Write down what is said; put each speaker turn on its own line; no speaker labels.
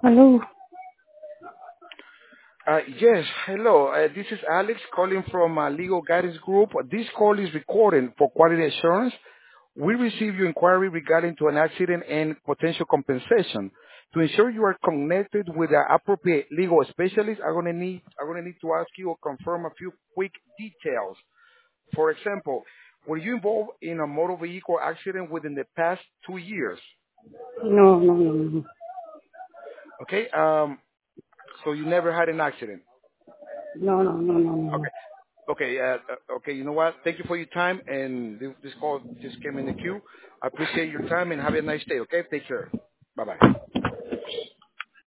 Hello.
Yes, hello. This is Alex calling from Legal Guidance Group. This call is recorded for quality assurance. We received your inquiry regarding to an accident and potential compensation. To ensure you are connected with the appropriate legal specialist, I'm gonna need to ask you or confirm a few quick details. For example, were you involved in a motor vehicle accident within the past 2 years?
No, no, no, no,
Okay. So you never had an accident.
no, no, no, no, no.
Okay. Okay, okay, you know what? Thank you for your time, and this call just came in the queue. I appreciate your time, and have a nice day, okay? Take care. Bye-bye.